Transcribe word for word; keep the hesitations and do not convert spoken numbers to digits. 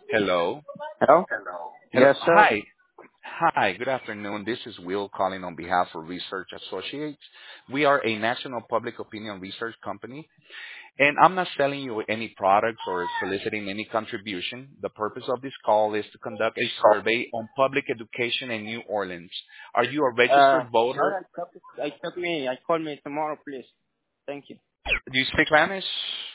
Hello. Hello? Hello. Yes, sir. Hi. Hi. Good afternoon. This is Will calling on behalf of Research Associates. We are a national public opinion research company, and I'm not selling you any products or soliciting any contribution. The purpose of this call is to conduct a survey on public education in New Orleans. Are you a Uh, registered all voter? right, copy. I copy me. I call me tomorrow, please. Thank you. Do you speak Spanish?